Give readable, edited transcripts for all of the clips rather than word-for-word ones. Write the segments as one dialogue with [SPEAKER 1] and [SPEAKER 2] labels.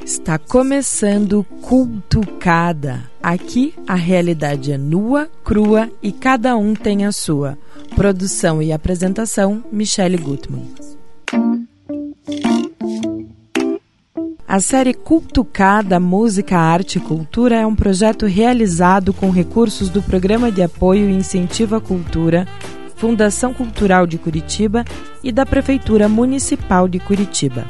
[SPEAKER 1] Está começando Cultucada. Aqui a realidade é nua, crua e cada um tem a sua. Produção e apresentação, Michele Gutmann. A série Cultucada Música, Arte e Cultura é um projeto realizado com recursos do Programa de Apoio e Incentivo à Cultura, Fundação Cultural de Curitiba e da Prefeitura Municipal de Curitiba.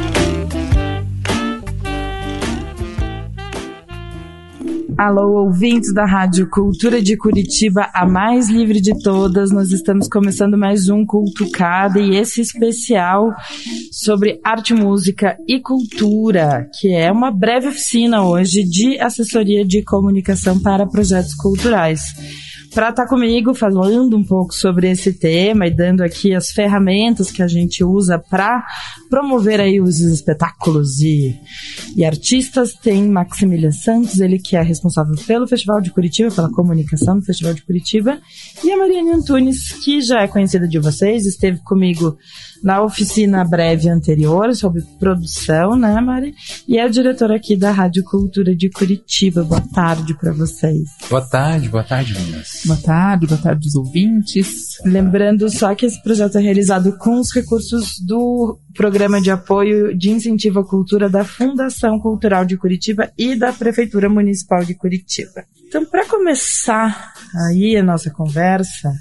[SPEAKER 1] Alô, ouvintes da Rádio Cultura de Curitiba, a mais livre de todas. Nós estamos começando mais um Cultucada e esse especial sobre arte, música e cultura, que é uma breve oficina hoje de assessoria de comunicação para projetos culturais. Para estar comigo falando um pouco sobre esse tema e dando aqui as ferramentas que a gente usa para promover aí os espetáculos e artistas, tem Maximilian Santos, ele que é responsável pelo Festival de Curitiba, pela comunicação do Festival de Curitiba, e a Mariane Antunes, que já é conhecida de vocês, esteve comigo na oficina breve anterior sobre produção, né, Mari? E é a diretora aqui da Rádio Cultura de Curitiba. Boa tarde para vocês.
[SPEAKER 2] Boa tarde, meninas.
[SPEAKER 3] Boa tarde os ouvintes.
[SPEAKER 1] Lembrando só que esse projeto é realizado com os recursos do Programa de Apoio de Incentivo à Cultura da Fundação Cultural de Curitiba e da Prefeitura Municipal de Curitiba. Então, para começar aí a nossa conversa,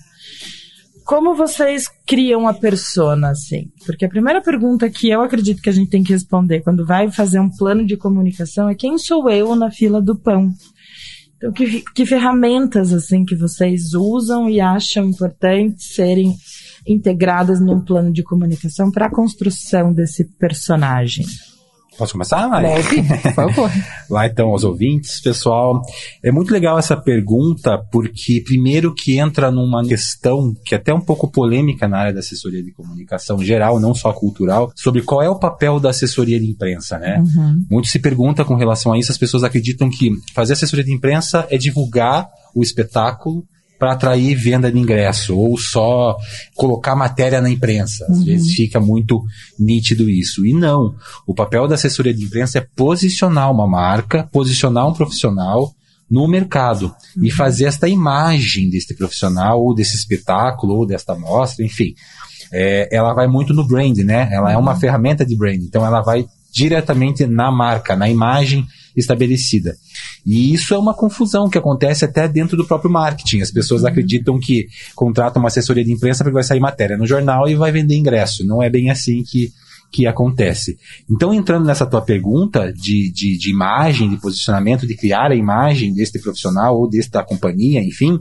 [SPEAKER 1] como vocês criam a persona, assim? Porque a primeira pergunta que eu acredito que a gente tem que responder quando vai fazer um plano de comunicação é: quem sou eu na fila do pão? Então, que ferramentas, assim, que vocês usam e acham importante serem integradas num plano de comunicação para a construção desse personagem?
[SPEAKER 2] Posso começar, Mari?
[SPEAKER 3] Por favor.
[SPEAKER 2] Lá então, aos ouvintes, pessoal. É muito legal essa pergunta, porque primeiro que entra numa questão que é até um pouco polêmica na área da assessoria de comunicação geral, não só cultural, sobre qual é o papel da assessoria de imprensa, né? Uhum. Muito se pergunta com relação a isso, as pessoas acreditam que fazer assessoria de imprensa é divulgar o espetáculo para atrair venda de ingresso, ou só colocar matéria na imprensa. Às vezes fica muito nítido isso. E não, o papel da assessoria de imprensa é posicionar uma marca, posicionar um profissional no mercado e fazer esta imagem desse profissional, ou desse espetáculo, ou desta mostra, enfim. Ela vai muito no brand, né? Ela é uma ferramenta de brand, então ela vai diretamente na marca, na imagem estabelecida. E isso é uma confusão que acontece até dentro do próprio marketing. As pessoas acreditam que contratam uma assessoria de imprensa porque vai sair matéria no jornal e vai vender ingresso. Não é bem assim que acontece. Então, entrando nessa tua pergunta de imagem, de posicionamento, de criar a imagem deste profissional ou desta companhia, enfim,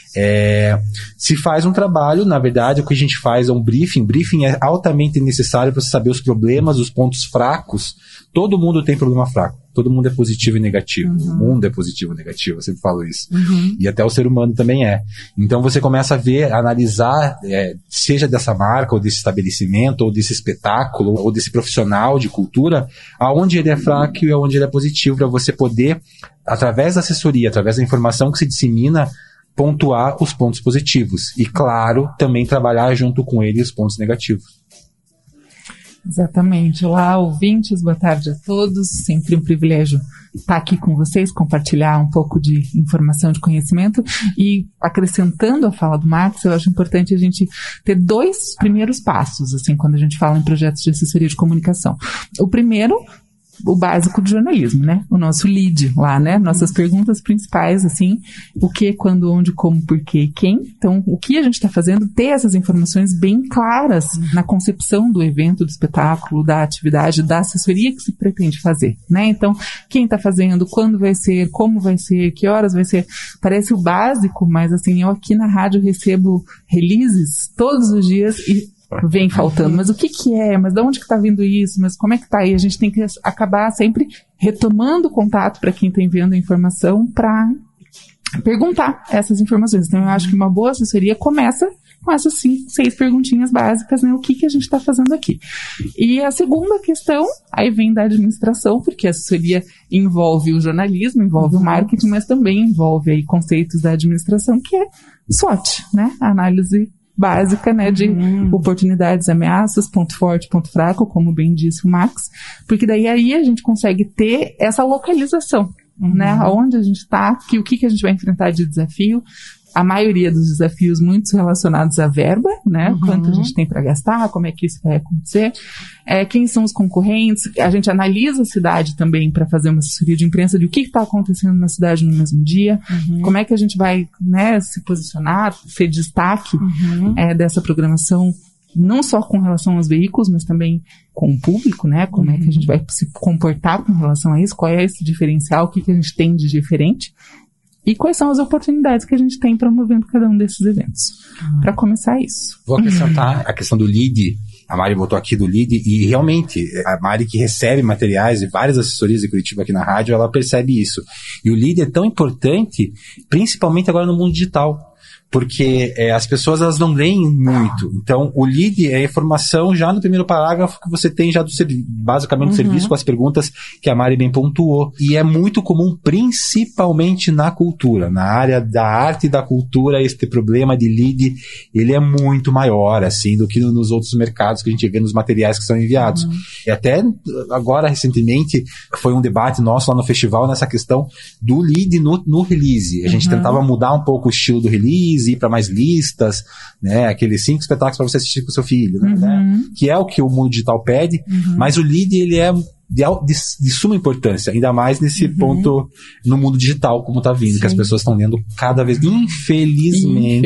[SPEAKER 2] se faz um trabalho. Na verdade, o que a gente faz é um briefing. Briefing é altamente necessário para você saber os problemas, os pontos fracos. Todo mundo tem problema fraco. Todo mundo é positivo e negativo. O mundo é positivo e negativo, eu sempre falo isso. E até o ser humano também é. Então você começa a ver, analisar, seja dessa marca, ou desse estabelecimento, ou desse espetáculo, ou desse profissional de cultura, aonde ele é fraco e aonde ele é positivo, para você poder, através da assessoria, através da informação que se dissemina, pontuar os pontos positivos. E, claro, também trabalhar junto com ele os pontos negativos.
[SPEAKER 3] Exatamente. Olá, ouvintes, boa tarde a todos. Sempre um privilégio estar aqui com vocês, compartilhar um pouco de informação, de conhecimento. E acrescentando a fala do Max, eu acho importante a gente ter dois primeiros passos, assim, quando a gente fala em projetos de assessoria de comunicação. O primeiro, o básico de jornalismo, né? O nosso lead lá, né? Nossas perguntas principais, assim, o que, quando, onde, como, porquê, quem. Então, o que a gente está fazendo, ter essas informações bem claras na concepção do evento, do espetáculo, da atividade, da assessoria que se pretende fazer, né? Então, quem está fazendo, quando vai ser, como vai ser, que horas vai ser. Parece o básico, mas assim, eu aqui na rádio recebo releases todos os dias e vem faltando, mas o que é, mas de onde que está vindo isso, mas como é que está aí? A gente tem que acabar sempre retomando o contato para quem está enviando a informação para perguntar essas informações. Então eu acho que uma boa assessoria começa com essas 5, 6 perguntinhas básicas, né? O que a gente está fazendo aqui? E a segunda questão, aí vem da administração, porque a assessoria envolve o jornalismo, envolve o marketing, mas também envolve aí conceitos da administração, que é SWOT, né? A análise básica, né, de oportunidades, ameaças, ponto forte, ponto fraco, como bem disse o Max, porque daí aí a gente consegue ter essa localização, né, onde a gente está, o que a gente vai enfrentar de desafio. A maioria dos desafios muito relacionados à verba, né? Quanto a gente tem para gastar, como é que isso vai acontecer, quem são os concorrentes. A gente analisa a cidade também para fazer uma assessoria de imprensa de o que está acontecendo na cidade no mesmo dia, como é que a gente vai, né, se posicionar, ser destaque dessa programação, não só com relação aos veículos, mas também com o público, né? Como é que a gente vai se comportar com relação a isso, qual é esse diferencial, o que a gente tem de diferente. E quais são as oportunidades que a gente tem promovendo cada um desses eventos. Para começar isso.
[SPEAKER 2] Vou acrescentar a questão do lead. A Mari botou aqui do lead e realmente a Mari, que recebe materiais e várias assessorias de Curitiba aqui na rádio, ela percebe isso. E o lead é tão importante, principalmente agora no mundo digital. Porque as pessoas, elas não leem muito. Então, o lead é a informação já no primeiro parágrafo que você tem já basicamente do serviço, com as perguntas que a Mari bem pontuou. E é muito comum, principalmente na cultura. Na área da arte e da cultura, este problema de lead, ele é muito maior, assim, do que nos outros mercados que a gente vê nos materiais que são enviados. E até agora, recentemente, foi um debate nosso lá no festival nessa questão do lead no release. A gente tentava mudar um pouco o estilo do release, ir para mais listas, né, aqueles 5 espetáculos para você assistir com o seu filho, né, que é o que o mundo digital pede, mas o lead, ele é de suma importância, ainda mais nesse ponto no mundo digital, como está vindo, que as pessoas estão lendo cada vez, infelizmente,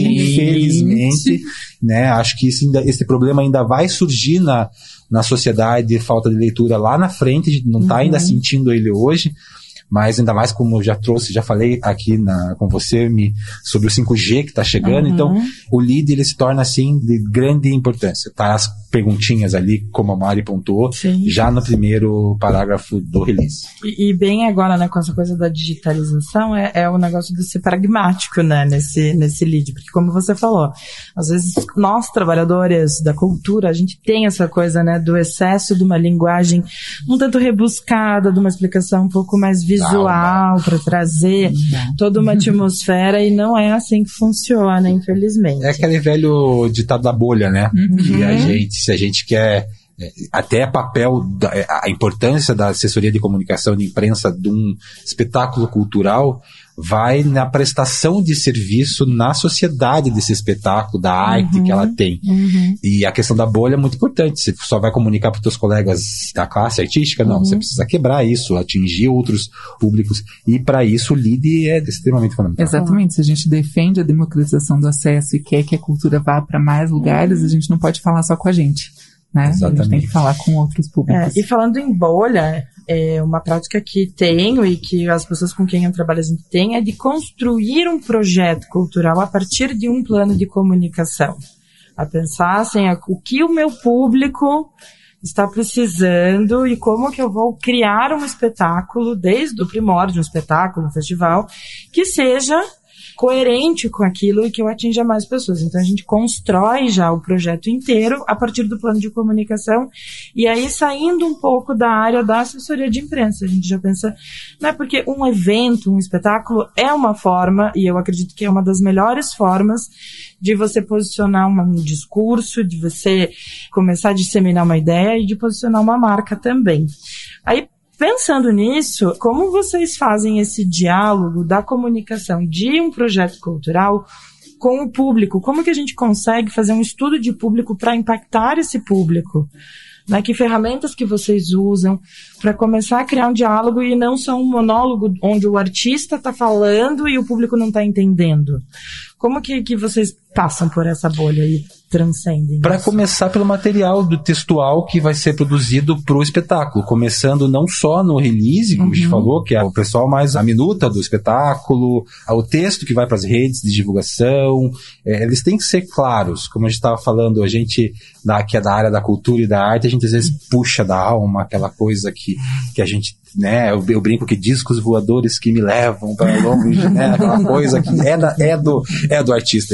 [SPEAKER 2] né, acho que esse problema ainda vai surgir na sociedade, falta de leitura lá na frente, a gente não está ainda sentindo ele hoje, mas ainda mais como eu já falei aqui com você sobre o 5G que está chegando, então o lead, ele se torna assim de grande importância, tá? As perguntinhas ali, como a Mari pontuou, já no primeiro parágrafo do release.
[SPEAKER 1] E bem agora, né, com essa coisa da digitalização, é o negócio de ser pragmático, né, nesse lead, porque como você falou, às vezes nós, trabalhadores da cultura, a gente tem essa coisa, né, do excesso de uma linguagem um tanto rebuscada, de uma explicação um pouco mais visual para trazer toda uma atmosfera, e não é assim que funciona, infelizmente.
[SPEAKER 2] É aquele velho ditado da bolha, né? Que se a gente quer até a importância da assessoria de comunicação de imprensa de um espetáculo cultural vai na prestação de serviço na sociedade desse espetáculo, da arte que ela tem. E a questão da bolha é muito importante. Você só vai comunicar para os seus colegas da classe artística? Não, você precisa quebrar isso, atingir outros públicos. E para isso o lead é extremamente fundamental.
[SPEAKER 3] Exatamente. Se a gente defende a democratização do acesso e quer que a cultura vá para mais lugares, a gente não pode falar só com a gente, né?
[SPEAKER 2] Exatamente.
[SPEAKER 3] A gente tem que falar com outros públicos.
[SPEAKER 1] E falando em bolha, uma prática que tenho e que as pessoas com quem eu trabalho a gente tem é de construir um projeto cultural a partir de um plano de comunicação. A pensar assim, o que o meu público está precisando e como que eu vou criar um espetáculo, desde o primórdio de um espetáculo, um festival, que seja coerente com aquilo e que eu atinja mais pessoas. Então a gente constrói já o projeto inteiro a partir do plano de comunicação, e aí saindo um pouco da área da assessoria de imprensa, a gente já pensa, não é porque um evento, um espetáculo é uma forma, e eu acredito que é uma das melhores formas de você posicionar um discurso, de você começar a disseminar uma ideia e de posicionar uma marca também. Aí, pensando nisso, como vocês fazem esse diálogo da comunicação de um projeto cultural com o público? Como que a gente consegue fazer um estudo de público para impactar esse público? Né? Que ferramentas que vocês usam para começar a criar um diálogo e não só um monólogo onde o artista está falando e o público não está entendendo? Como que vocês passam por essa bolha e transcendem?
[SPEAKER 2] Para começar pelo material do textual que vai ser produzido para o espetáculo, começando não só no release, como a gente falou, que é o pessoal mais a minuta do espetáculo, o texto que vai para as redes de divulgação, eles têm que ser claros, como a gente estava falando, a gente que é da área da cultura e da arte, a gente às vezes puxa da alma aquela coisa que a gente, né, eu brinco que discos voadores que me levam para longe, né, aquela coisa que é do artista, ele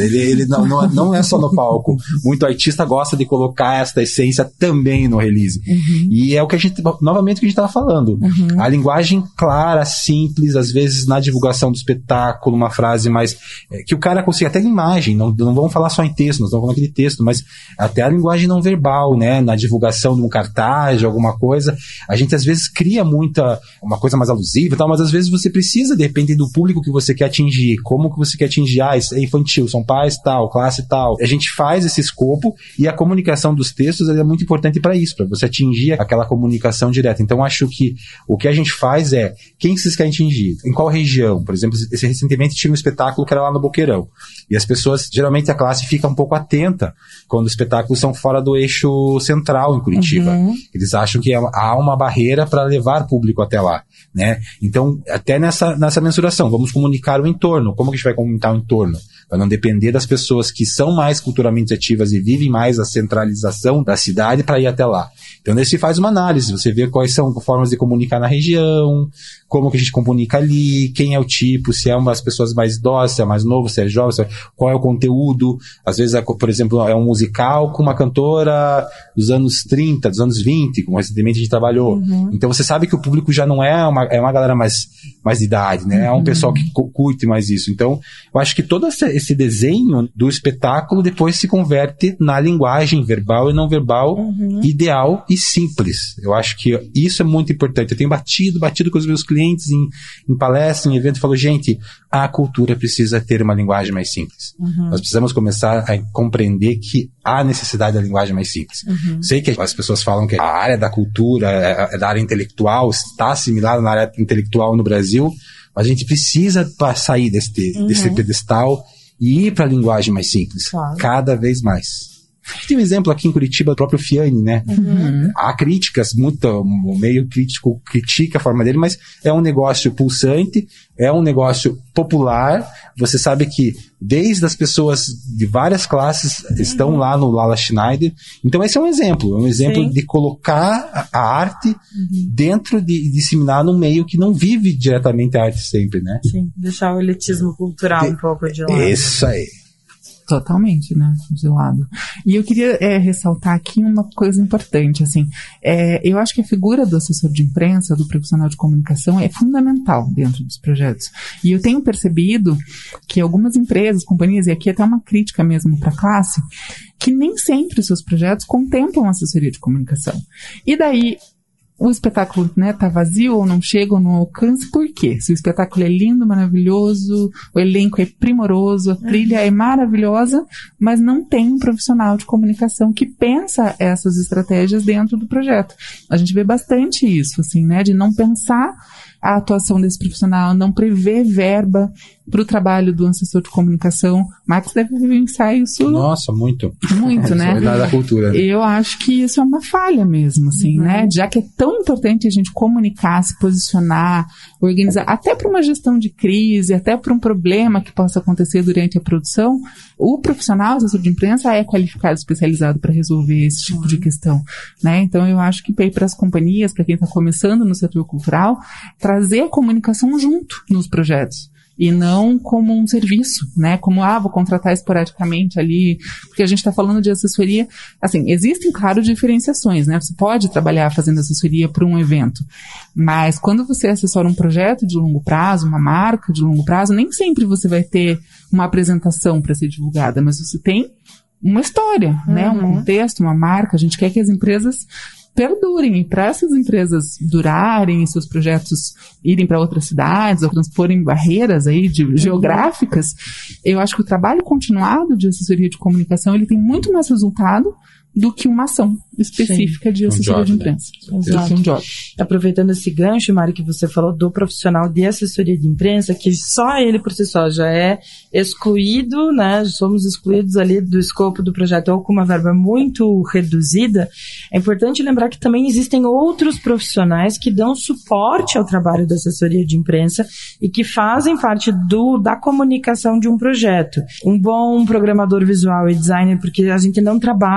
[SPEAKER 2] não é só no palco. Muito artista gosta de colocar esta essência também no release. E é o que novamente o que a gente estava falando. A linguagem clara, simples, às vezes na divulgação do espetáculo, uma frase mais... que o cara consiga, até em imagem, não vamos falar só em texto, nós estamos falando aqui de texto, mas até a linguagem não verbal, né? Na divulgação de um cartaz, de alguma coisa, a gente às vezes cria uma coisa mais alusiva e tal, mas às vezes você precisa, de repente, do público que você quer atingir, como que você quer atingir, isso é infantil, são pais tal, classe tal. A gente faz esse escopo e a comunicação dos textos é muito importante para isso, para você atingir aquela comunicação direta. Então, acho que o que a gente faz é, quem vocês querem atingir? Em qual região? Por exemplo, recentemente tive um espetáculo que era lá no Boqueirão. E as pessoas, geralmente a classe fica um pouco atenta quando os espetáculos são fora do eixo central em Curitiba. Eles acham que há uma barreira para levar público até lá, né? Então, até nessa mensuração, vamos comunicar o entorno. Como que a gente vai comunicar o entorno? Para não depender das pessoas que são mais culturalmente ativas e vivem mais a centralização da cidade para ir até lá. Então, daí se faz uma análise, você vê quais são formas de comunicar na região, como que a gente comunica ali, quem é o tipo, se é umas pessoas mais idosas, se é mais novo, se é jovem, qual é o conteúdo. Às vezes, por exemplo, é um musical com uma cantora dos anos 30, dos anos 20, como recentemente a gente trabalhou. Então, você sabe que o público já não é uma galera mais de idade, né? É um pessoal que curte mais isso. Então, eu acho que todo esse desenho do espetáculo depois se converte na linguagem verbal e não verbal ideal e simples. Eu acho que isso é muito importante. Eu tenho batido com os meus clientes em palestra, em evento, e falo, gente, a cultura precisa ter uma linguagem mais simples. Nós precisamos começar a compreender que há necessidade da linguagem mais simples. Sei que as pessoas falam que a área da cultura, da área intelectual, está assimilada na área intelectual no Brasil, mas a gente precisa sair desse pedestal e ir para a linguagem mais simples, cada vez mais. Tem um exemplo aqui em Curitiba, o próprio Fiani, né? Há críticas, o meio crítico critica a forma dele, mas é um negócio pulsante, é um negócio popular. Você sabe que desde as pessoas de várias classes estão lá no Lala Schneider. Então esse é um exemplo de colocar a arte dentro de disseminar num meio que não vive diretamente a arte sempre, né?
[SPEAKER 1] Sim, deixar o elitismo cultural um pouco de lado.
[SPEAKER 2] Isso aí.
[SPEAKER 3] Totalmente, né, de lado. E eu queria ressaltar aqui uma coisa importante, assim, eu acho que a figura do assessor de imprensa, do profissional de comunicação, é fundamental dentro dos projetos. E eu tenho percebido que algumas empresas, companhias, e aqui até uma crítica mesmo para a classe, que nem sempre os seus projetos contemplam assessoria de comunicação. E daí, o espetáculo, né, tá vazio ou não chega ou não alcança, por quê? Se o espetáculo é lindo, maravilhoso, o elenco é primoroso, a trilha é maravilhosa, mas não tem um profissional de comunicação que pensa essas estratégias dentro do projeto. A gente vê bastante isso, assim, né, de não pensar a atuação desse profissional, não prever verba para o trabalho do assessor de comunicação. Max deve vivenciar isso.
[SPEAKER 2] Nossa, muito.
[SPEAKER 3] Muito, né?
[SPEAKER 2] É da cultura.
[SPEAKER 3] Eu acho que isso é uma falha mesmo, assim, né? Já que é tão importante a gente comunicar, se posicionar, organizar, até para uma gestão de crise, até para um problema que possa acontecer durante a produção, o profissional, o assessor de imprensa, é qualificado, especializado para resolver esse tipo de questão, né? Então, eu acho que para as companhias, para quem está começando no setor cultural, trazer a comunicação junto nos projetos. E não como um serviço, né? Como, vou contratar esporadicamente ali, porque a gente está falando de assessoria. Assim, existem, claro, diferenciações, né? Você pode trabalhar fazendo assessoria para um evento, mas quando você assessora um projeto de longo prazo, uma marca de longo prazo, nem sempre você vai ter uma apresentação para ser divulgada, mas você tem uma história, né? Um contexto, uma marca. A gente quer que as empresas perdurem, e para essas empresas durarem, seus projetos irem para outras cidades ou transporem barreiras aí geográficas, eu acho que o trabalho continuado de assessoria de comunicação, ele tem muito mais resultado do que uma ação específica de assessoria de imprensa.
[SPEAKER 1] Exato. Um job. Aproveitando esse gancho, Mari, que você falou do profissional de assessoria de imprensa, que só ele por si só já é excluído, né? Somos excluídos ali do escopo do projeto ou com uma verba muito reduzida. É importante lembrar que também existem outros profissionais que dão suporte ao trabalho da assessoria de imprensa e que fazem parte da comunicação de um projeto. Um bom programador visual e designer, porque a gente não trabalha mais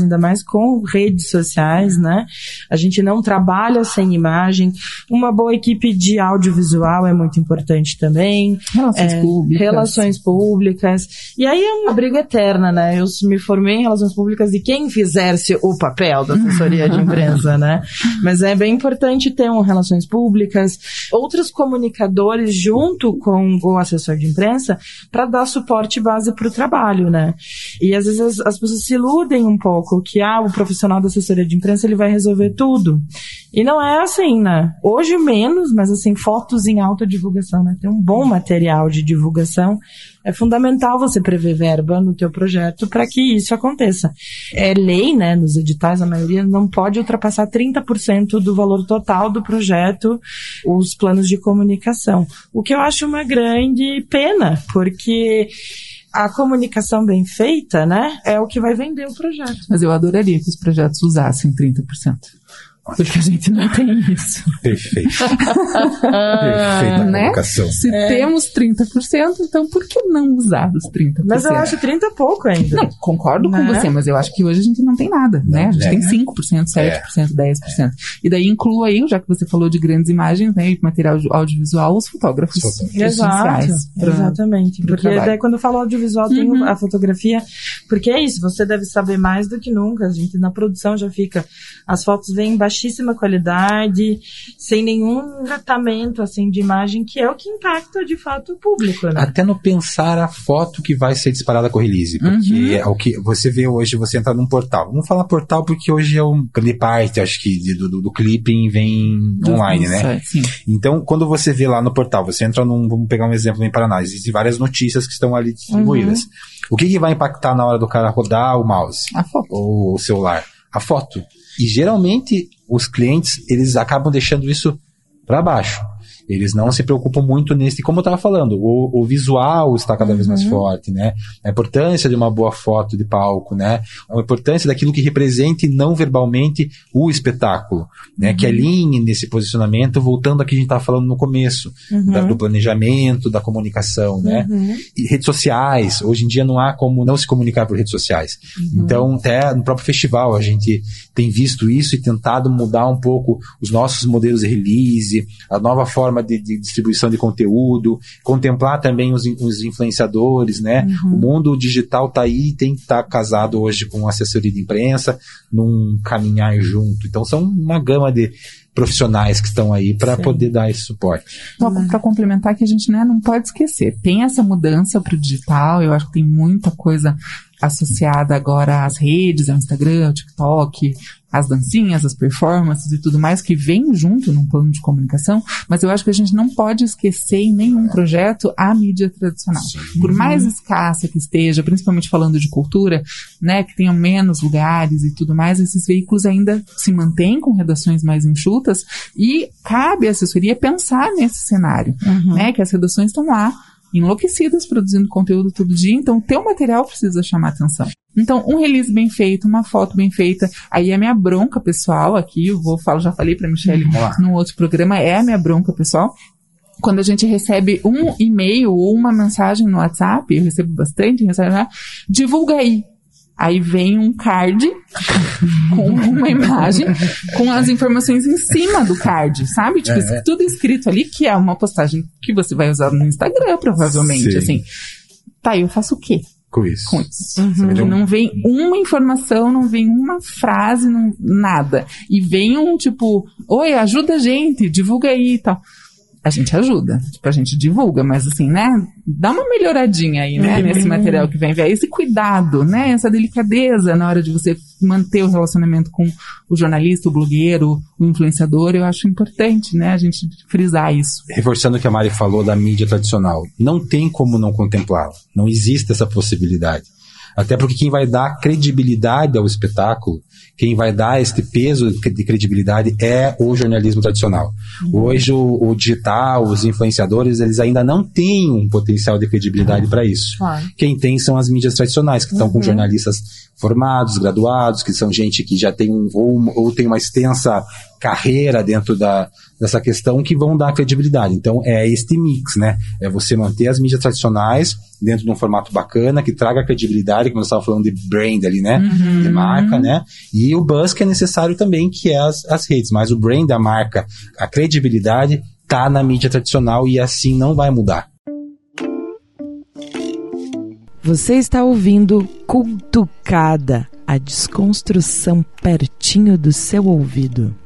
[SPEAKER 1] ainda mais com redes sociais, né? A gente não trabalha sem imagem. Uma boa equipe de audiovisual é muito importante também. Relações públicas. E aí é uma briga eterna, né? Eu me formei em relações públicas e quem fizesse o papel da assessoria de imprensa, né? Mas é bem importante ter relações públicas, outros comunicadores junto com o assessor de imprensa para dar suporte base para o trabalho, né? E às vezes as pessoas se iludem um pouco que o profissional da assessoria de imprensa ele vai resolver tudo. E não é assim, né? Hoje menos, mas assim, fotos em alta divulgação, né? Tem um bom material de divulgação. É fundamental você prever verba no teu projeto para que isso aconteça. É lei, né? Nos editais, a maioria não pode ultrapassar 30% do valor total do projeto, os planos de comunicação. O que eu acho uma grande pena, porque a comunicação bem feita, né? É o que vai vender o projeto.
[SPEAKER 3] Mas eu adoraria que os projetos usassem 30%. Porque a gente não tem isso.
[SPEAKER 2] Perfeito. Perfeita colocação.
[SPEAKER 3] Né? Se temos 30%, então por que não usar os 30%?
[SPEAKER 1] Mas eu acho 30 pouco ainda.
[SPEAKER 3] Não, concordo com você, mas eu acho que hoje a gente não tem nada, né? A gente tem 5%, 7%, 10%. E daí inclua aí, já que você falou de grandes imagens, né, e material audiovisual, os fotógrafos essenciais.
[SPEAKER 1] Exatamente. Porque daí quando eu falo audiovisual tem a fotografia, porque é isso, você deve saber mais do que nunca. A gente na produção já fica, as fotos vêm em baixíssima qualidade, sem nenhum tratamento assim de imagem, que é o que impacta de fato o público, né?
[SPEAKER 2] Até no pensar a foto que vai ser disparada com o release, porque é o que você vê hoje, você entra num portal. Vamos falar portal porque hoje é um grande parte, acho que do clipping vem online, né?
[SPEAKER 3] Sim.
[SPEAKER 2] Então, quando você vê lá no portal, você entra vamos pegar um exemplo em Paraná, existem várias notícias que estão ali distribuídas. O que vai impactar na hora do cara rodar o mouse?
[SPEAKER 3] A foto.
[SPEAKER 2] Ou o celular? A foto. E geralmente os clientes, eles acabam deixando isso para baixo. Eles não se preocupam muito nesse, como eu estava falando, o visual está cada vez mais forte, né? A importância de uma boa foto de palco, né? A importância daquilo que represente não verbalmente o espetáculo, né? Que alinhe nesse posicionamento, voltando ao que a gente estava falando no começo, do planejamento, da comunicação, né? E redes sociais, hoje em dia não há como não se comunicar por redes sociais. Então, até no próprio festival a gente tem visto isso e tentado mudar um pouco os nossos modelos de release, a nova forma de distribuição de conteúdo, contemplar também os influenciadores, né? O mundo digital tá aí, tem que estar casado hoje com assessoria de imprensa, num caminhar junto. Então são uma gama de profissionais que estão aí para poder dar esse suporte.
[SPEAKER 3] Para complementar que a gente não pode esquecer, tem essa mudança para o digital, eu acho que tem muita coisa associada agora às redes, ao Instagram, ao TikTok, as dancinhas, as performances e tudo mais que vem junto num plano de comunicação, mas eu acho que a gente não pode esquecer em nenhum projeto a mídia tradicional. Sim. Por mais escassa que esteja, principalmente falando de cultura, né, que tenham menos lugares e tudo mais, esses veículos ainda se mantêm com redações mais enxutas e cabe à assessoria pensar nesse cenário, né, que as redações estão lá enlouquecidas produzindo conteúdo todo dia, então o teu material precisa chamar atenção. Então, um release bem feito, uma foto bem feita, aí a minha bronca pessoal aqui, já falei pra Michelle num outro programa, é a minha bronca pessoal. Quando a gente recebe um e-mail ou uma mensagem no WhatsApp, eu recebo bastante mensagem, divulga aí. Aí vem um card com uma imagem com as informações em cima do card, sabe? Tipo, tudo escrito ali, que é uma postagem que você vai usar no Instagram, provavelmente. Sim. Assim, tá, eu faço o quê?
[SPEAKER 2] Com isso.
[SPEAKER 3] Não vem uma informação, não vem uma frase, nada. E vem um tipo, oi, ajuda a gente, divulga aí e tal. A gente ajuda, a gente divulga, mas assim, né, dá uma melhoradinha aí, né, nesse material que vem, esse cuidado, né, essa delicadeza na hora de você manter o relacionamento com o jornalista, o blogueiro, o influenciador, eu acho importante, né, a gente frisar isso.
[SPEAKER 2] Reforçando o que a Mari falou da mídia tradicional, não tem como não contemplá-la, não existe essa possibilidade. Até porque quem vai dar credibilidade ao espetáculo, quem vai dar este peso de credibilidade é o jornalismo tradicional. Hoje o digital, os influenciadores, eles ainda não têm um potencial de credibilidade para isso. Quem tem são as mídias tradicionais, que estão com jornalistas formados, graduados, que são gente que já tem ou tem uma extensa carreira dentro dessa questão que vão dar credibilidade. Então, é este mix, né? É você manter as mídias tradicionais dentro de um formato bacana, que traga credibilidade, como nós estávamos falando de brand ali, né? De marca, né? E o buzz que é necessário também, que é as redes. Mas o brand, a marca, a credibilidade tá na mídia tradicional e assim não vai mudar.
[SPEAKER 1] Você está ouvindo Cutucada, a desconstrução pertinho do seu ouvido.